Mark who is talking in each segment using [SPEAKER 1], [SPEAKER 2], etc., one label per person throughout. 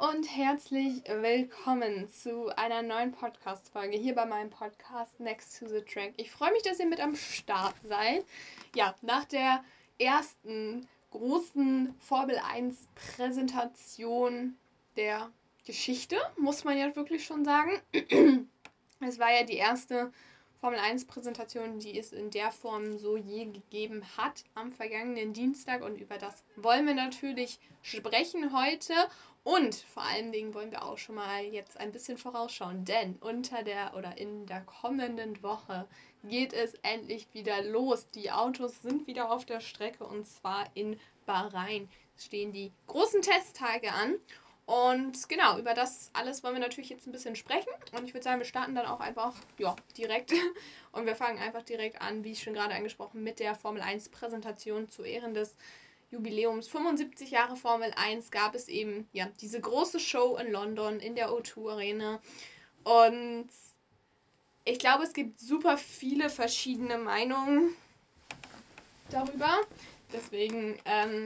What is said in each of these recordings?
[SPEAKER 1] und herzlich willkommen zu einer neuen Podcast-Folge hier bei meinem Podcast Next to the Track. Ich freue mich, dass ihr mit am Start seid. Ja, nach der ersten großen Formel 1 Präsentation der Geschichte, muss man ja wirklich schon sagen. Es war ja die erste Formel 1 Präsentation, die es in der Form so je gegeben hat am vergangenen Dienstag, und über das wollen wir natürlich sprechen heute. Und vor allen Dingen wollen wir auch schon mal jetzt ein bisschen vorausschauen, denn in der kommenden Woche geht es endlich wieder los. Die Autos sind wieder auf der Strecke, und zwar in Bahrain stehen die großen Testtage an. Und genau, über das alles wollen wir natürlich jetzt ein bisschen sprechen. Und ich würde sagen, wir starten dann auch einfach direkt. Und wir fangen einfach direkt an, wie ich schon gerade angesprochen, mit der Formel 1 Präsentation zu Ehren des Jubiläums 75 Jahre Formel 1 gab es eben diese große Show in London in der O2 Arena. Und ich glaube, es gibt super viele verschiedene Meinungen darüber. Deswegen,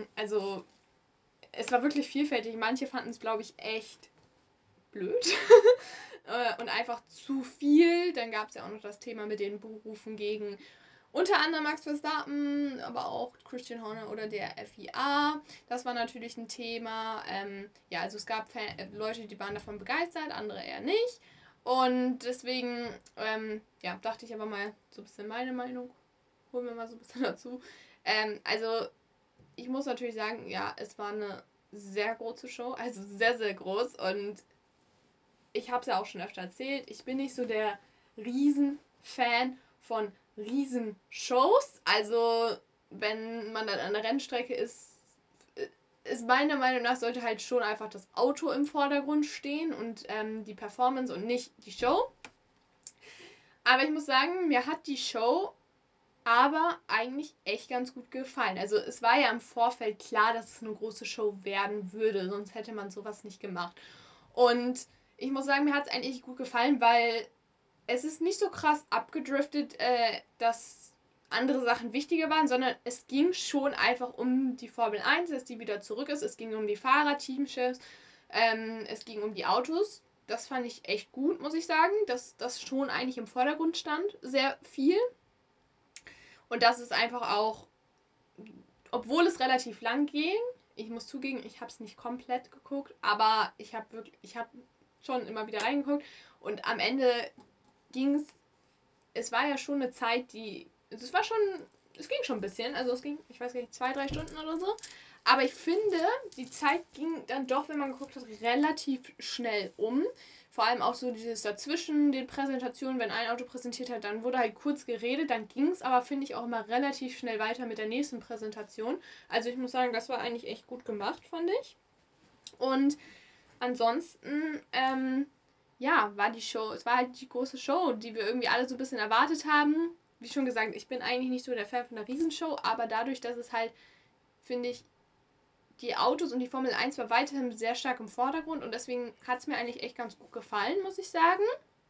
[SPEAKER 1] es war wirklich vielfältig. Manche fanden es, glaube ich, echt blöd und einfach zu viel. Dann gab es ja auch noch das Thema mit den Buhrufen gegen unter anderem Max Verstappen, aber auch Christian Horner oder der FIA. Das war natürlich ein Thema. Also es gab Leute, die waren davon begeistert, andere eher nicht. Und deswegen, dachte ich aber mal so ein bisschen meine Meinung. Holen wir mal so ein bisschen dazu. Ich muss natürlich sagen, ja, es war eine sehr große Show, also sehr, sehr groß. Und ich habe es ja auch schon öfter erzählt, ich bin nicht so der Riesenfan von Riesenshows. Also wenn man dann an der Rennstrecke ist meiner Meinung nach sollte halt schon einfach das Auto im Vordergrund stehen und die Performance und nicht die Show. Aber ich muss sagen, mir hat die Show aber eigentlich echt ganz gut gefallen. Also es war ja im Vorfeld klar, dass es eine große Show werden würde, sonst hätte man sowas nicht gemacht. Und ich muss sagen, mir hat es eigentlich gut gefallen, weil es ist nicht so krass abgedriftet, dass andere Sachen wichtiger waren, sondern es ging schon einfach um die Formel 1, dass die wieder zurück ist. Es ging um die Fahrer, Teamchefs, es ging um die Autos. Das fand ich echt gut, muss ich sagen, dass das schon eigentlich im Vordergrund stand, sehr viel. Und das ist einfach auch, obwohl es relativ lang ging, ich muss zugeben, ich habe es nicht komplett geguckt, aber ich habe schon immer wieder reingeguckt, und am Ende ging es war ja schon eine Zeit, es ging schon ein bisschen, also es ging, ich weiß gar nicht, 2-3 Stunden oder so, aber ich finde, die Zeit ging dann doch, wenn man geguckt hat, relativ schnell um. Vor allem auch so dieses dazwischen, den Präsentationen, wenn ein Auto präsentiert hat, dann wurde halt kurz geredet, dann ging es aber, finde ich, auch immer relativ schnell weiter mit der nächsten Präsentation. Also ich muss sagen, das war eigentlich echt gut gemacht, fand ich. Und ansonsten, es war halt die große Show, die wir irgendwie alle so ein bisschen erwartet haben. Wie schon gesagt, ich bin eigentlich nicht so der Fan von einer Riesenshow, aber dadurch, dass es halt, finde ich, die Autos und die Formel 1 war weiterhin sehr stark im Vordergrund, und deswegen hat es mir eigentlich echt ganz gut gefallen, muss ich sagen.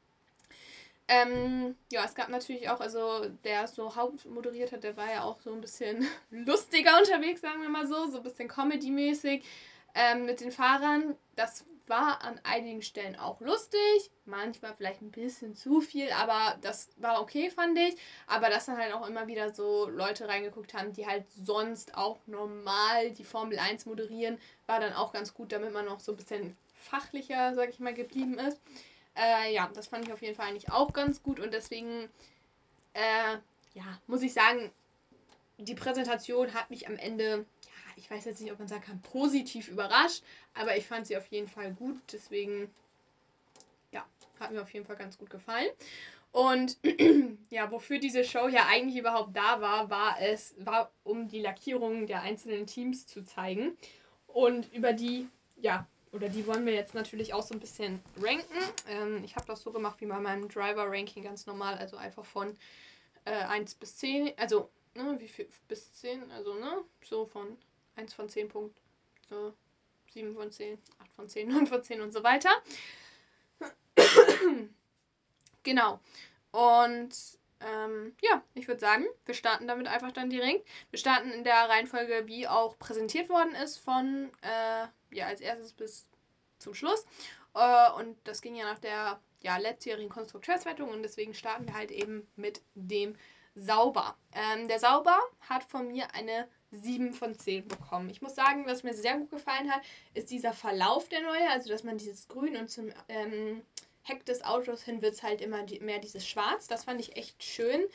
[SPEAKER 1] Es gab natürlich auch, also der so hauptmoderiert hat, der war ja auch so ein bisschen lustiger unterwegs, sagen wir mal so ein bisschen Comedy-mäßig mit den Fahrern. Das war an einigen Stellen auch lustig, manchmal vielleicht ein bisschen zu viel, aber das war okay, fand ich. Aber dass dann halt auch immer wieder so Leute reingeguckt haben, die halt sonst auch normal die Formel 1 moderieren, war dann auch ganz gut, damit man noch so ein bisschen fachlicher, sag ich mal, geblieben ist. Das fand ich auf jeden Fall eigentlich auch ganz gut, und deswegen, muss ich sagen, die Präsentation hat mich am Ende, ich weiß jetzt nicht, ob man sagen kann, positiv überrascht, aber ich fand sie auf jeden Fall gut, deswegen, hat mir auf jeden Fall ganz gut gefallen. Und wofür diese Show ja eigentlich überhaupt da war, um die Lackierungen der einzelnen Teams zu zeigen. Und über die wollen wir jetzt natürlich auch so ein bisschen ranken. Ich habe das so gemacht wie bei meinem Driver-Ranking ganz normal, also einfach von 1 bis 10, also wie viel bis 10, also so von 1 von 10 Punkten, so 7 von 10, 8 von 10, 9 von 10 und so weiter. Genau. Und ich würde sagen, wir starten damit einfach dann direkt. Wir starten in der Reihenfolge, wie auch präsentiert worden ist, von als erstes bis zum Schluss. Und das ging ja nach der letztjährigen Konstrukteurswertung und deswegen starten wir halt eben mit dem Sauber. Der Sauber hat von mir eine 7 von 10 bekommen. Ich muss sagen, was mir sehr gut gefallen hat, ist dieser Verlauf der neue, also dass man dieses Grün und zum Heck des Autos hin wird es halt immer mehr dieses Schwarz. Das fand ich echt schön.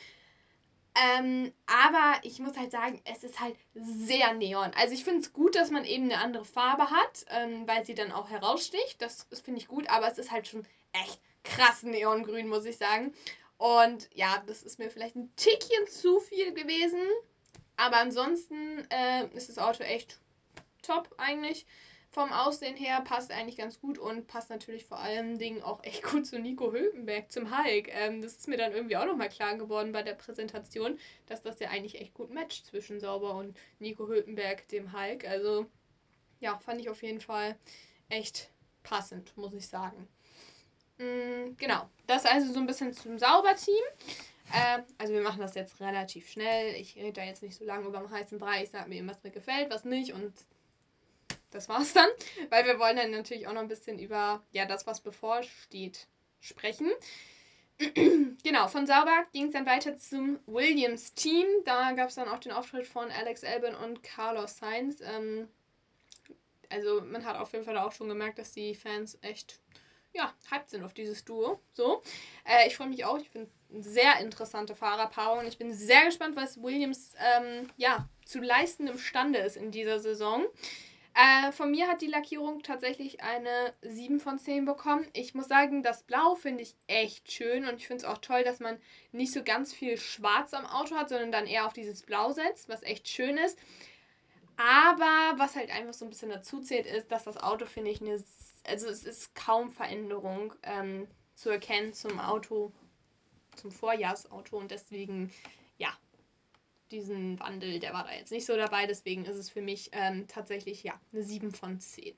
[SPEAKER 1] Aber ich muss halt sagen, es ist halt sehr neon. Also ich finde es gut, dass man eben eine andere Farbe hat, weil sie dann auch heraussticht. Das finde ich gut, aber es ist halt schon echt krass neongrün, muss ich sagen. Und ja, das ist mir vielleicht ein Tickchen zu viel gewesen. Aber ansonsten ist das Auto echt top eigentlich. Vom Aussehen her passt eigentlich ganz gut und passt natürlich vor allen Dingen auch echt gut zu Nico Hülkenberg, zum Hulk. Das ist mir dann irgendwie auch nochmal klar geworden bei der Präsentation, dass das ja eigentlich echt gut matcht zwischen Sauber und Nico Hülkenberg, dem Hulk. Also ja, fand ich auf jeden Fall echt passend, muss ich sagen. Genau, das also so ein bisschen zum Sauber-Team. Also wir machen das jetzt relativ schnell. Ich rede da jetzt nicht so lange über den heißen Brei. Ich sage mir eben, was mir gefällt, was nicht und das war's dann. Weil wir wollen dann natürlich auch noch ein bisschen über das, was bevorsteht, sprechen. Genau, von Sauber ging es dann weiter zum Williams-Team. Da gab es dann auch den Auftritt von Alex Albon und Carlos Sainz. Also man hat auf jeden Fall auch schon gemerkt, dass die Fans echt hyped sind auf dieses Duo. So. Ich freue mich auch. Ich finde eine sehr interessante Fahrerpaarung. Und ich bin sehr gespannt, was Williams zu leisten imstande ist in dieser Saison. Von mir hat die Lackierung tatsächlich eine 7 von 10 bekommen. Ich muss sagen, das Blau finde ich echt schön und ich finde es auch toll, dass man nicht so ganz viel Schwarz am Auto hat, sondern dann eher auf dieses Blau setzt, was echt schön ist. Aber was halt einfach so ein bisschen dazu zählt, ist, dass das Auto, finde ich, es ist kaum Veränderung zu erkennen zum Auto, zum Vorjahrsauto und deswegen, diesen Wandel, der war da jetzt nicht so dabei, deswegen ist es für mich tatsächlich eine 7 von 10.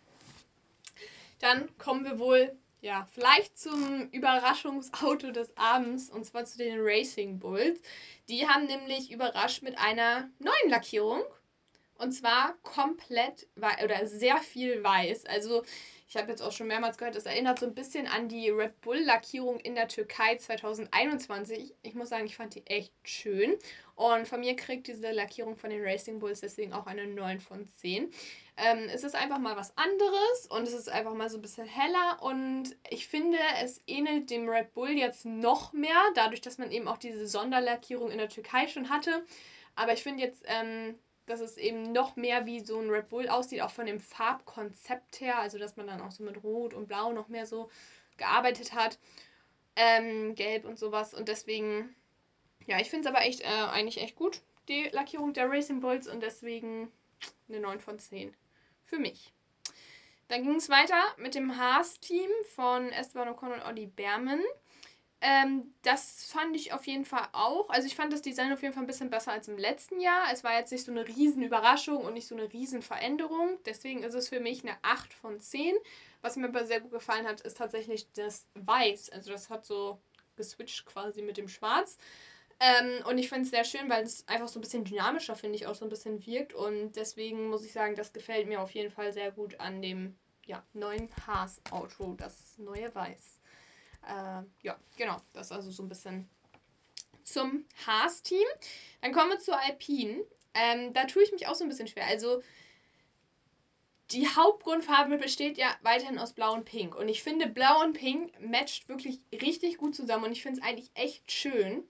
[SPEAKER 1] Dann kommen wir wohl vielleicht zum Überraschungsauto des Abends und zwar zu den Racing Bulls. Die haben nämlich überrascht mit einer neuen Lackierung und zwar komplett oder sehr viel weiß. Also ich habe jetzt auch schon mehrmals gehört, es erinnert so ein bisschen an die Red Bull-Lackierung in der Türkei 2021. Ich muss sagen, ich fand die echt schön. Und von mir kriegt diese Lackierung von den Racing Bulls deswegen auch eine 9 von 10. Es ist einfach mal was anderes und es ist einfach mal so ein bisschen heller. Und ich finde, es ähnelt dem Red Bull jetzt noch mehr, dadurch, dass man eben auch diese Sonderlackierung in der Türkei schon hatte. Aber ich finde jetzt dass es eben noch mehr wie so ein Red Bull aussieht, auch von dem Farbkonzept her, also dass man dann auch so mit Rot und Blau noch mehr so gearbeitet hat, Gelb und sowas und deswegen, ich finde es aber echt eigentlich echt gut, die Lackierung der Racing Bulls und deswegen eine 9 von 10 für mich. Dann ging es weiter mit dem Haas-Team von Esteban Ocon und Olli Bearman. Das fand ich auf jeden Fall auch. Also ich fand das Design auf jeden Fall ein bisschen besser als im letzten Jahr. Es war jetzt nicht so eine riesen Überraschung und nicht so eine riesen Veränderung. Deswegen ist es für mich eine 8 von 10. Was mir aber sehr gut gefallen hat, ist tatsächlich das Weiß. Also das hat so geswitcht quasi mit dem Schwarz. Und ich finde es sehr schön, weil es einfach so ein bisschen dynamischer, finde ich, auch so ein bisschen wirkt. Und deswegen muss ich sagen, das gefällt mir auf jeden Fall sehr gut an dem neuen Haas-Auto, das neue Weiß. Genau. Das ist also so ein bisschen zum Haas-Team. Dann kommen wir zu Alpine. Da tue ich mich auch so ein bisschen schwer. Also die Hauptgrundfarbe besteht ja weiterhin aus Blau und Pink. Und ich finde, Blau und Pink matcht wirklich richtig gut zusammen. Und ich finde es eigentlich echt schön.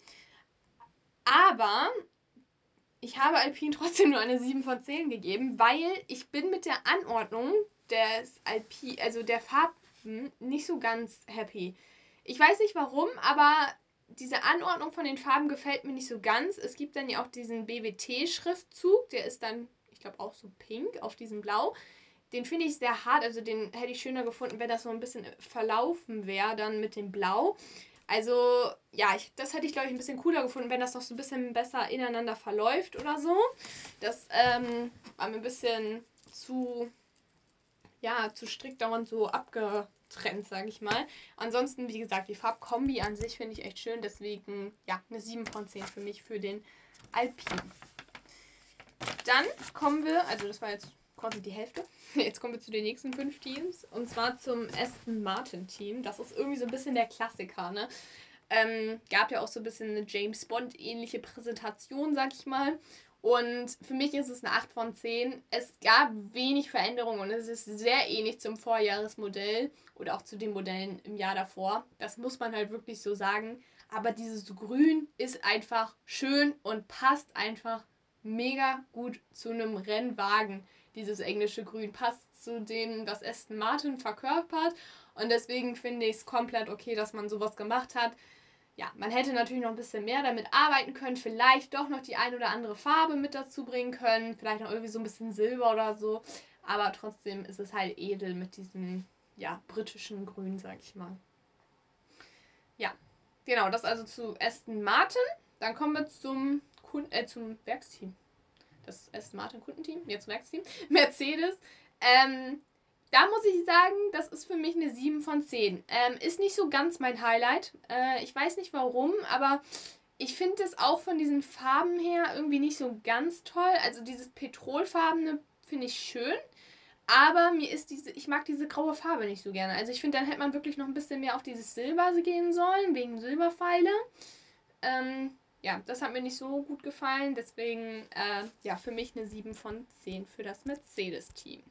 [SPEAKER 1] Aber ich habe Alpine trotzdem nur eine 7 von 10 gegeben, weil ich bin mit der Anordnung des Alpine, also der Farben, nicht so ganz happy. Ich weiß nicht warum, aber diese Anordnung von den Farben gefällt mir nicht so ganz. Es gibt dann ja auch diesen BWT-Schriftzug, der ist dann, ich glaube, auch so pink auf diesem Blau. Den finde ich sehr hart, also den hätte ich schöner gefunden, wenn das so ein bisschen verlaufen wäre dann mit dem Blau. Also, das hätte ich, glaube ich, ein bisschen cooler gefunden, wenn das noch so ein bisschen besser ineinander verläuft oder so. Das war mir ein bisschen zu strikt dauernd so abgetrennt, sage ich mal. Ansonsten, wie gesagt, die Farbkombi an sich finde ich echt schön, deswegen, eine 7 von 10 für mich für den Alpine. Dann kommen wir, also das war jetzt quasi die Hälfte. Jetzt kommen wir zu den nächsten 5 Teams. Und zwar zum Aston Martin Team. Das ist irgendwie so ein bisschen der Klassiker, ne? Gab ja auch so ein bisschen eine James Bond-ähnliche Präsentation, sag ich mal. Und für mich ist es eine 8 von 10. Es gab wenig Veränderungen und es ist sehr ähnlich zum Vorjahresmodell oder auch zu den Modellen im Jahr davor. Das muss man halt wirklich so sagen. Aber dieses Grün ist einfach schön und passt einfach mega gut zu einem Rennwagen. Dieses englische Grün passt zu dem, was Aston Martin verkörpert. Und deswegen finde ich es komplett okay, dass man sowas gemacht hat. Ja, man hätte natürlich noch ein bisschen mehr damit arbeiten können, vielleicht doch noch die ein oder andere Farbe mit dazu bringen können, vielleicht noch irgendwie so ein bisschen Silber oder so, aber trotzdem ist es halt edel mit diesem, ja, britischen Grün, sag ich mal. Ja, genau, das also zu Aston Martin. Dann kommen wir zum Werksteam. Das Aston Martin Kundenteam, jetzt Werksteam. Mercedes. Da muss ich sagen, das ist für mich eine 7 von 10. Ist nicht so ganz mein Highlight. Ich weiß nicht warum, aber ich finde es auch von diesen Farben her irgendwie nicht so ganz toll. Also dieses Petrolfarbene finde ich schön, aber ich mag diese graue Farbe nicht so gerne. Also ich finde, dann hätte man wirklich noch ein bisschen mehr auf dieses Silber gehen sollen, wegen Silberpfeile. Ja, das hat mir nicht so gut gefallen. Deswegen, ja, für mich eine 7 von 10 für das Mercedes-Team.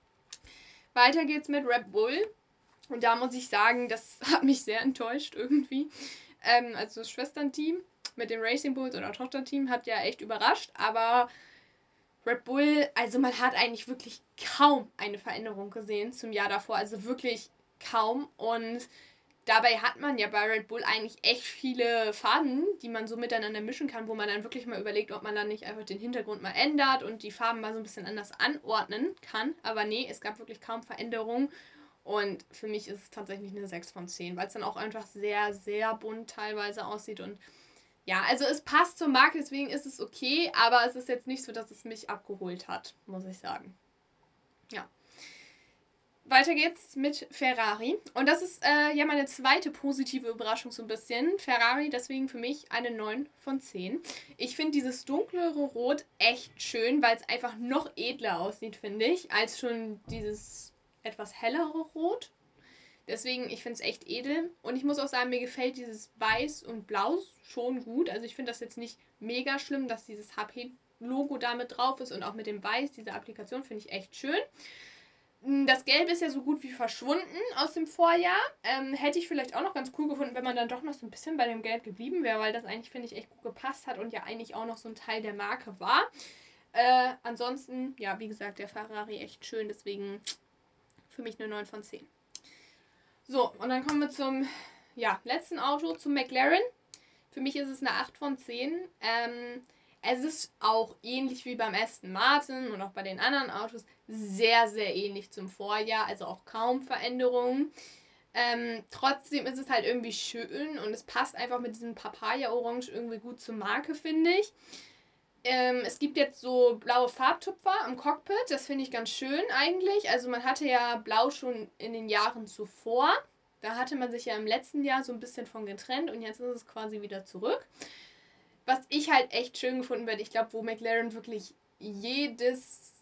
[SPEAKER 1] Weiter geht's mit Red Bull. Und da muss ich sagen, das hat mich sehr enttäuscht irgendwie. Also das Schwesternteam mit dem Racing Bulls oder Tochterteam hat ja echt überrascht. Aber Red Bull, also man hat eigentlich wirklich kaum eine Veränderung gesehen zum Jahr davor. Also wirklich kaum. Und dabei hat man ja bei Red Bull eigentlich echt viele Farben, die man so miteinander mischen kann, wo man dann wirklich mal überlegt, ob man dann nicht einfach den Hintergrund mal ändert und die Farben mal so ein bisschen anders anordnen kann. Aber nee, es gab wirklich kaum Veränderungen. Und für mich ist es tatsächlich eine 6 von 10, weil es dann auch einfach sehr, sehr bunt teilweise aussieht. Und ja, also es passt zur Marke, deswegen ist es okay, aber es ist jetzt nicht so, dass es mich abgeholt hat, muss ich sagen. Ja. Weiter geht's mit Ferrari. Und das ist ja meine zweite positive Überraschung so ein bisschen. Ferrari, deswegen für mich eine 9 von 10. Ich finde dieses dunklere Rot echt schön, weil es einfach noch edler aussieht, finde ich, als schon dieses etwas hellere Rot. Deswegen, ich finde es echt edel. Und ich muss auch sagen, mir gefällt dieses Weiß und Blau schon gut. Also ich finde das jetzt nicht mega schlimm, dass dieses HP-Logo da mit drauf ist und auch mit dem Weiß, diese Applikation finde ich echt schön. Das Gelb ist ja so gut wie verschwunden aus dem Vorjahr. Hätte ich vielleicht auch noch ganz cool gefunden, wenn man dann doch noch so ein bisschen bei dem Gelb geblieben wäre, weil das eigentlich, finde ich, echt gut gepasst hat und ja eigentlich auch noch so ein Teil der Marke war. Ansonsten, ja, wie gesagt, der Ferrari echt schön, deswegen für mich eine 9 von 10. So, und dann kommen wir zum letzten Auto, zum McLaren. Für mich ist es eine 8 von 10. Es ist auch ähnlich wie beim Aston Martin und auch bei den anderen Autos sehr, sehr ähnlich zum Vorjahr, also auch kaum Veränderungen. Trotzdem ist es halt irgendwie schön und es passt einfach mit diesem Papaya-Orange irgendwie gut zur Marke, finde ich. Es gibt jetzt so blaue Farbtupfer am Cockpit, das finde ich ganz schön eigentlich. Also man hatte ja Blau schon in den Jahren zuvor. Da hatte man sich ja im letzten Jahr so ein bisschen von getrennt und jetzt ist es quasi wieder zurück. Was ich halt echt schön gefunden werde, ich glaube, wo McLaren wirklich jeden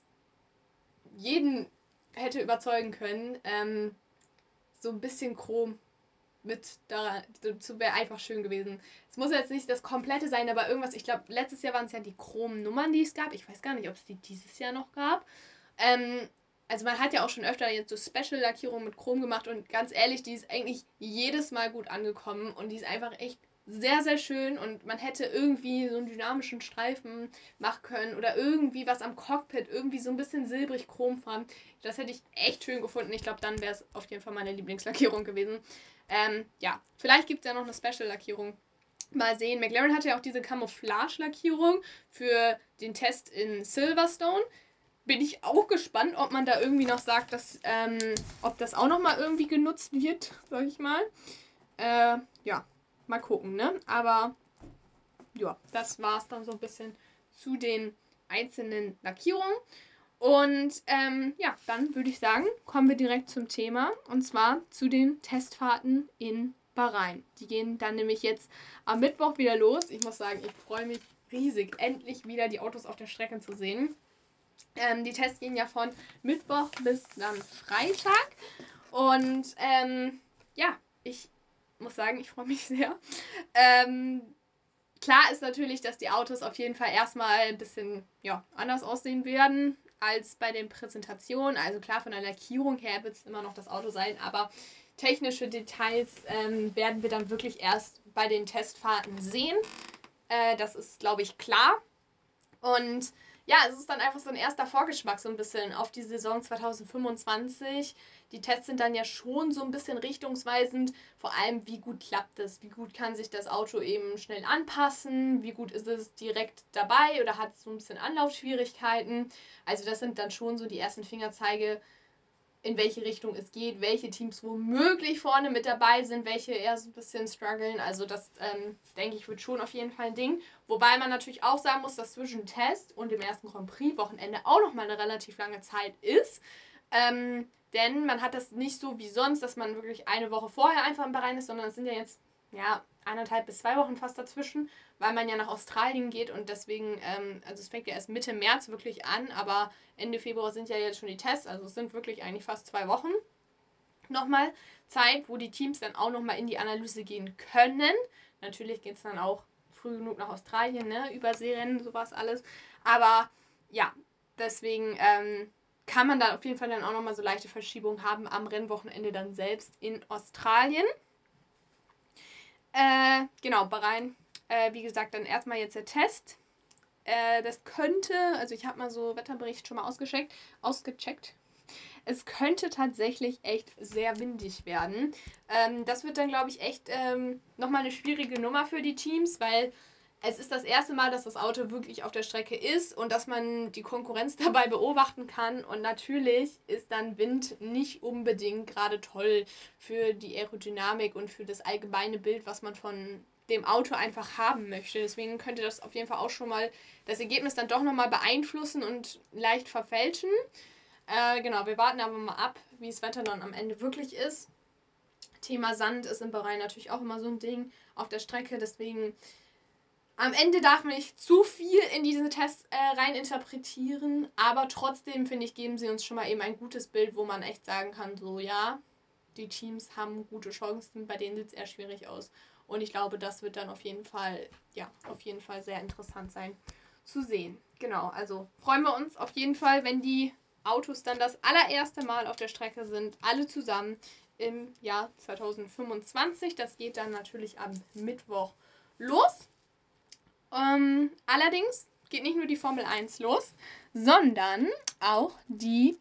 [SPEAKER 1] hätte überzeugen können, so ein bisschen Chrom mit dazu wäre einfach schön gewesen. Es muss jetzt nicht das komplette sein, aber irgendwas, ich glaube, letztes Jahr waren es ja die Chrom-Nummern, die es gab. Ich weiß gar nicht, ob es die dieses Jahr noch gab. Also man hat ja auch schon öfter jetzt so Special-Lackierungen mit Chrom gemacht und ganz ehrlich, die ist eigentlich jedes Mal gut angekommen und die ist einfach echt sehr, sehr schön und man hätte irgendwie so einen dynamischen Streifen machen können oder irgendwie was am Cockpit, irgendwie so ein bisschen silbrig chromfarben. Das hätte ich echt schön gefunden. Ich glaube, dann wäre es auf jeden Fall meine Lieblingslackierung gewesen. Ja, vielleicht gibt es ja noch eine Special-Lackierung. Mal sehen. McLaren hatte ja auch diese Camouflage-Lackierung für den Test in Silverstone. Bin ich auch gespannt, ob man da irgendwie noch sagt, dass, ob das auch nochmal irgendwie genutzt wird, sag ich mal. Ja, mal gucken, ne? Aber ja, das war es dann so ein bisschen zu den einzelnen Lackierungen. Und ja, dann würde ich sagen, kommen wir direkt zum Thema. Und zwar zu den Testfahrten in Bahrain. Die gehen dann nämlich jetzt am Mittwoch wieder los. Ich muss sagen, ich freue mich riesig, endlich wieder die Autos auf der Strecke zu sehen. Die Tests gehen ja von Mittwoch bis dann Freitag. Und ja, ich muss sagen, ich freue mich sehr. Klar ist natürlich, dass die Autos auf jeden Fall erstmal ein bisschen anders aussehen werden als bei den Präsentationen. Also klar, von der Lackierung her wird es immer noch das Auto sein, aber technische Details werden wir dann wirklich erst bei den Testfahrten sehen. Das ist, glaube ich, klar. Und ja, es ist dann einfach so ein erster Vorgeschmack so ein bisschen auf die Saison 2025. Die Tests sind dann ja schon so ein bisschen richtungsweisend. Vor allem, wie gut klappt es? Wie gut kann sich das Auto eben schnell anpassen? Wie gut ist es direkt dabei oder hat es so ein bisschen Anlaufschwierigkeiten? Also das sind dann schon so die ersten Fingerzeige, in welche Richtung es geht, welche Teams womöglich vorne mit dabei sind, welche eher so ein bisschen strugglen. Also das, denke ich, wird schon auf jeden Fall ein Ding. Wobei man natürlich auch sagen muss, dass zwischen Test und dem ersten Grand Prix-Wochenende auch nochmal eine relativ lange Zeit ist. Denn man hat das nicht so wie sonst, dass man wirklich eine Woche vorher einfach im Bahrain ist, sondern es sind ja jetzt 1,5 bis 2 Wochen fast dazwischen, weil man ja nach Australien geht und deswegen, also es fängt ja erst Mitte März wirklich an, aber Ende Februar sind ja jetzt schon die Tests, also es sind wirklich eigentlich fast 2 Wochen nochmal Zeit, wo die Teams dann auch nochmal in die Analyse gehen können. Natürlich geht es dann auch früh genug nach Australien, ne, Überseerennen, sowas alles, aber ja, deswegen kann man da auf jeden Fall dann auch nochmal so leichte Verschiebungen haben am Rennwochenende dann selbst in Australien. Genau, Bahrain. Wie gesagt, dann erstmal jetzt der Test. Das könnte, also ich habe mal so Wetterbericht schon mal ausgecheckt. Es könnte tatsächlich echt sehr windig werden. Das wird dann, glaube ich, echt nochmal eine schwierige Nummer für die Teams, weil es ist das erste Mal, dass das Auto wirklich auf der Strecke ist und dass man die Konkurrenz dabei beobachten kann. Und natürlich ist dann Wind nicht unbedingt gerade toll für die Aerodynamik und für das allgemeine Bild, was man von dem Auto einfach haben möchte. Deswegen könnte das auf jeden Fall auch schon mal das Ergebnis dann doch nochmal beeinflussen und leicht verfälschen. Genau, wir warten aber mal ab, wie das Wetter dann am Ende wirklich ist. Thema Sand ist im Bahrain natürlich auch immer so ein Ding auf der Strecke, deswegen am Ende darf man nicht zu viel in diese Tests rein interpretieren, aber trotzdem, finde ich, geben sie uns schon mal eben ein gutes Bild, wo man echt sagen kann, so ja, die Teams haben gute Chancen, bei denen sieht es eher schwierig aus. Und ich glaube, das wird dann auf jeden Fall sehr interessant sein zu sehen. Genau, also freuen wir uns auf jeden Fall, wenn die Autos dann das allererste Mal auf der Strecke sind, alle zusammen im Jahr 2025. Das geht dann natürlich am Mittwoch los. Allerdings geht nicht nur die Formel 1 los, sondern auch die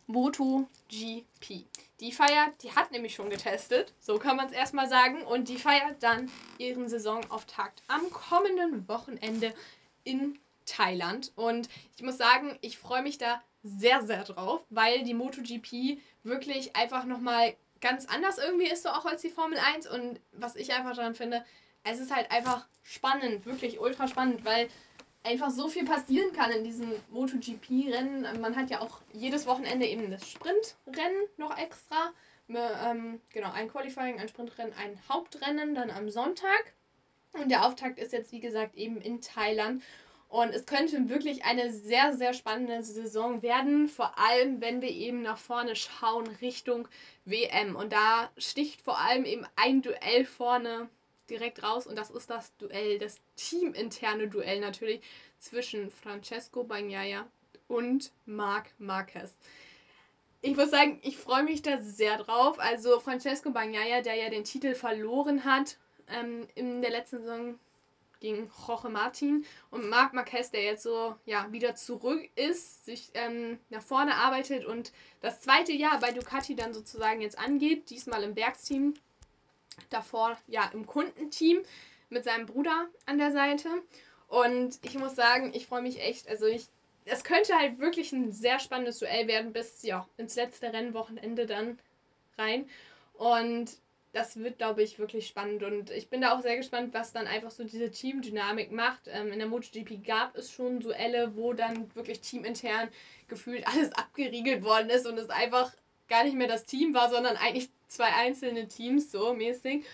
[SPEAKER 1] MotoGP. Die hat nämlich schon getestet, so kann man es erstmal sagen, und die feiert dann ihren Saisonauftakt am kommenden Wochenende in Thailand. Und ich muss sagen, ich freue mich da sehr, sehr drauf, weil die MotoGP wirklich einfach nochmal ganz anders irgendwie ist, so auch als die Formel 1. Und was ich einfach daran finde, es ist halt einfach spannend, wirklich ultra spannend, weil einfach so viel passieren kann in diesen MotoGP-Rennen. Man hat ja auch jedes Wochenende eben das Sprintrennen noch extra. Genau, ein Qualifying, ein Sprintrennen, ein Hauptrennen dann am Sonntag. Und der Auftakt ist jetzt, wie gesagt, eben in Thailand. Und es könnte wirklich eine sehr, sehr spannende Saison werden, vor allem wenn wir eben nach vorne schauen Richtung WM. Und da sticht vor allem eben ein Duell vorne direkt raus und das ist das Duell, das teaminterne Duell natürlich zwischen Francesco Bagnaia und Marc Marquez. Ich muss sagen, ich freue mich da sehr drauf. Also Francesco Bagnaia, der ja den Titel verloren hat in der letzten Saison gegen Jorge Martin, und Marc Marquez, der jetzt so wieder zurück ist, sich nach vorne arbeitet und das zweite Jahr bei Ducati dann sozusagen jetzt angeht, diesmal im Werksteam, davor im Kundenteam mit seinem Bruder an der Seite. Und ich muss sagen, ich freue mich echt. Also es könnte halt wirklich ein sehr spannendes Duell werden bis ins letzte Rennwochenende dann rein. Und das wird, glaube ich, wirklich spannend. Und ich bin da auch sehr gespannt, was dann einfach so diese Teamdynamik macht. In der MotoGP gab es schon Duelle, wo dann wirklich teamintern gefühlt alles abgeriegelt worden ist und es einfach gar nicht mehr das Team war, sondern eigentlich zwei einzelne Teams so mäßig.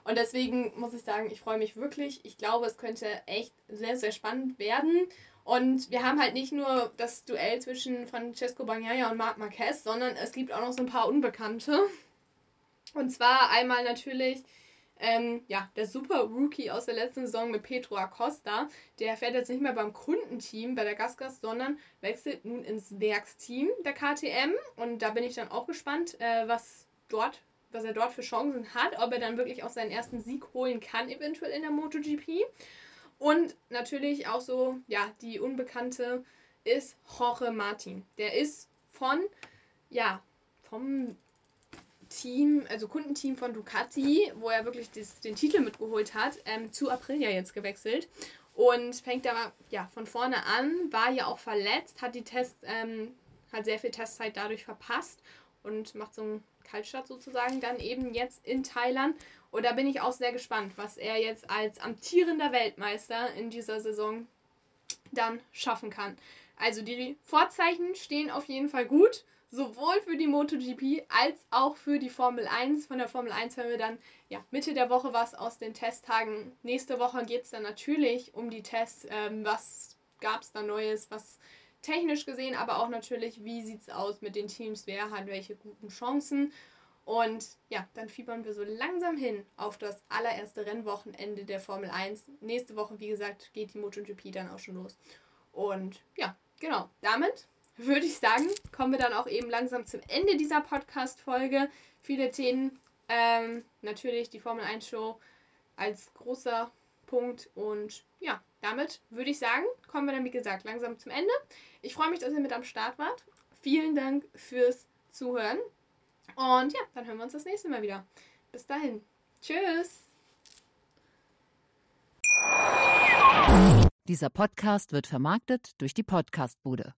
[SPEAKER 1] Und deswegen muss ich sagen, ich freue mich wirklich. Ich glaube, es könnte echt sehr, sehr spannend werden. Und wir haben halt nicht nur das Duell zwischen Francesco Bagnaia und Marc Marquez, sondern es gibt auch noch so ein paar Unbekannte. Und zwar einmal natürlich der super Rookie aus der letzten Saison mit Pedro Acosta. Der fährt jetzt nicht mehr beim Kundenteam bei der GasGas, sondern wechselt nun ins Werksteam der KTM. Und da bin ich dann auch gespannt, was er dort für Chancen hat, ob er dann wirklich auch seinen ersten Sieg holen kann, eventuell in der MotoGP. Und natürlich auch so, die Unbekannte ist Jorge Martin. Der ist vom Team, also Kundenteam von Ducati, wo er wirklich den Titel mitgeholt hat, zu Aprilia jetzt gewechselt. Und fängt da von vorne an, war ja auch verletzt, hat sehr viel Testzeit dadurch verpasst und macht so einen Kaltstart sozusagen dann eben jetzt in Thailand. Und da bin ich auch sehr gespannt, was er jetzt als amtierender Weltmeister in dieser Saison dann schaffen kann. Also die Vorzeichen stehen auf jeden Fall gut, sowohl für die MotoGP als auch für die Formel 1. Von der Formel 1 hören wir dann Mitte der Woche was aus den Testtagen. Nächste Woche geht es dann natürlich um die Tests. Was gab es da Neues, was technisch gesehen, aber auch natürlich, wie sieht es aus mit den Teams, wer hat welche guten Chancen. Und dann fiebern wir so langsam hin auf das allererste Rennwochenende der Formel 1. Nächste Woche, wie gesagt, geht die MotoGP dann auch schon los. Und genau, damit würde ich sagen, kommen wir dann auch eben langsam zum Ende dieser Podcast-Folge. Viele Themen, natürlich die Formel 1-Show als großer Punkt. Und damit würde ich sagen, kommen wir dann, wie gesagt, langsam zum Ende. Ich freue mich, dass ihr mit am Start wart. Vielen Dank fürs Zuhören. Und dann hören wir uns das nächste Mal wieder. Bis dahin. Tschüss.
[SPEAKER 2] Dieser Podcast wird vermarktet durch die Podcastbude.